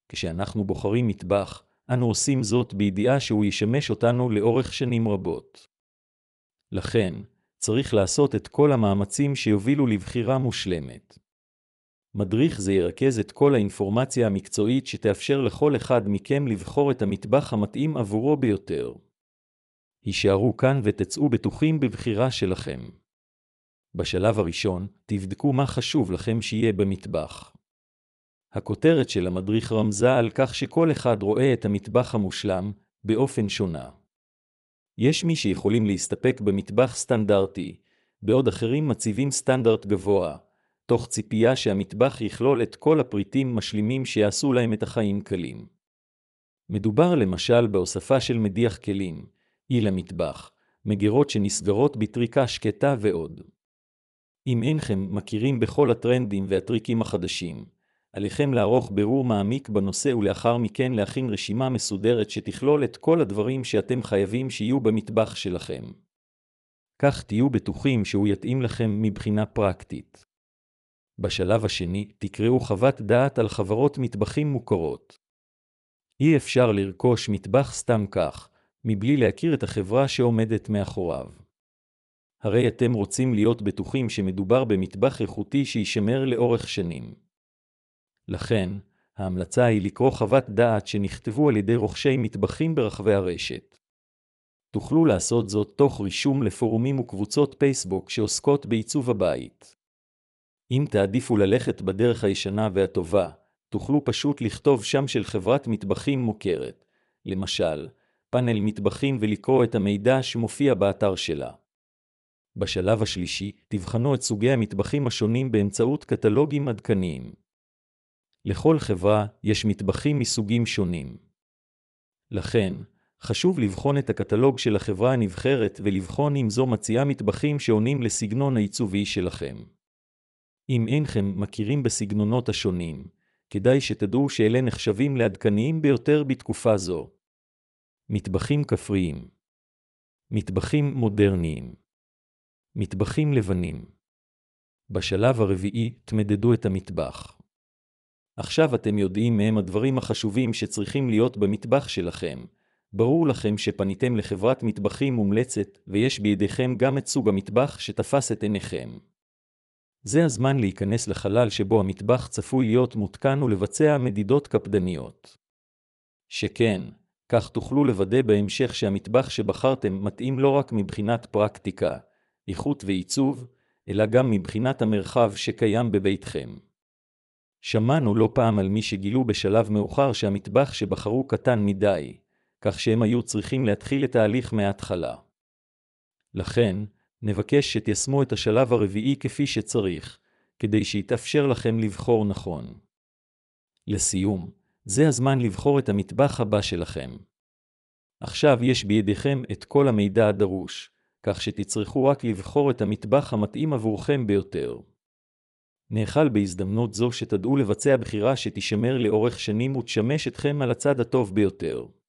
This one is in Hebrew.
כשאנחנו בוחרים מטבח, אנו עושים זאת בידיעה שהוא ישמש אותנו לאורך שנים רבות. לכן, צריך לעשות את כל המאמצים שיובילו לבחירה מושלמת. מדריך זה ירכז את כל האינפורמציה המקצועית שתאפשר לכל אחד מכם לבחור את המטבח המתאים עבורו ביותר. הישארו כאן ותצאו בטוחים בבחירה שלכם. בשלב הראשון, תבדקו מה חשוב לכם שיהיה במטבח. הכותרת של המדריך רמזה על כך שכל אחד רואה את המטבח המושלם באופן שונה. יש מי שיכולים להסתפק במטבח סטנדרטי, בעוד אחרים מציבים סטנדרט גבוה, תוך ציפייה שהמטבח יכלול את כל הפריטים משלימים שיעשו להם את החיים קלים. מדובר למשל בהוספה של מדיח כלים, עיל המטבח, מגירות שנסגרות בטריקה שקטה ועוד. אם אינכם מכירים בכל הטרנדים והטריקים החדשים, עליכם לערוך בירור מעמיק בנושא ולאחר מכן להכין רשימה מסודרת שתכלול את כל הדברים שאתם חייבים שיהיו במטבח שלכם. כך תהיו בטוחים שהוא יתאים לכם מבחינה פרקטית. בשלב השני, תקראו חוות דעת על חברות מטבחים מוכרות. אי אפשר לרכוש מטבח סתם כך, מבלי להכיר את החברה שעומדת מאחוריו. הרי אתם רוצים להיות בטוחים שמדובר במטבח איכותי שישמר לאורך שנים. לכן, ההמלצה היא לקרוא חוות דעת שנכתבו על ידי רוכשי מטבחים ברחבי הרשת. תוכלו לעשות זאת תוך רישום לפורומים וקבוצות פייסבוק שעוסקות בעיצוב הבית. אם תעדיפו ללכת בדרך הישנה והטובה, תוכלו פשוט לכתוב שם של חברת מטבחים מוכרת, למשל, פאנל מטבחים ולקרוא את המידע שמופיע באתר שלה. בשלב השלישי, תבחנו את סוגי המטבחים השונים באמצעות קטלוגים עדכניים. לכל חברה יש מטבחים מסוגים שונים. לכן, חשוב לבחון את הקטלוג של החברה הנבחרת ולבחון אם זו מציעה מטבחים שעונים לסגנון העיצובי שלכם. אם אינכם מכירים בסגנונות השונים, כדאי שתדעו שאלה נחשבים לעדכניים ביותר בתקופה זו. מטבחים כפריים, מטבחים מודרניים, מטבחים לבנים. בשלב הרביעי, תמדדו את המטבח. עכשיו אתם יודעים מהם הדברים החשובים שצריכים להיות במטבח שלכם. ברור לכם שפניתם לחברת מטבחים מומלצת ויש בידיכם גם את סוג המטבח שתפס את עיניכם. זה הזמן להיכנס לחלל שבו המטבח צפוי להיות מותקן ולבצע מדידות קפדניות. שכן, כך תוכלו לוודא בהמשך שהמטבח שבחרתם מתאים לא רק מבחינת פרקטיקה, איכות ועיצוב, אלא גם מבחינת המרחב שקיים בביתכם. שמענו לא פעם על מי שגילו בשלב מאוחר שהמטבח שבחרו קטן מדי, כך שהם היו צריכים להתחיל את ההליך מההתחלה. לכן, נבקש שתיישמו את השלב הרביעי כפי שצריך, כדי שיתאפשר לכם לבחור נכון. לסיום, זה הזמן לבחור את המטבח הבא שלכם. עכשיו יש בידיכם את כל המידע הדרוש, כך שתצטרכו רק לבחור את המטבח המתאים עבורכם ביותר. נאחל בהזדמנות זו שתדעו לבצע בחירה שתשמר לאורך שנים ותשמש אתכם על הצד הטוב ביותר.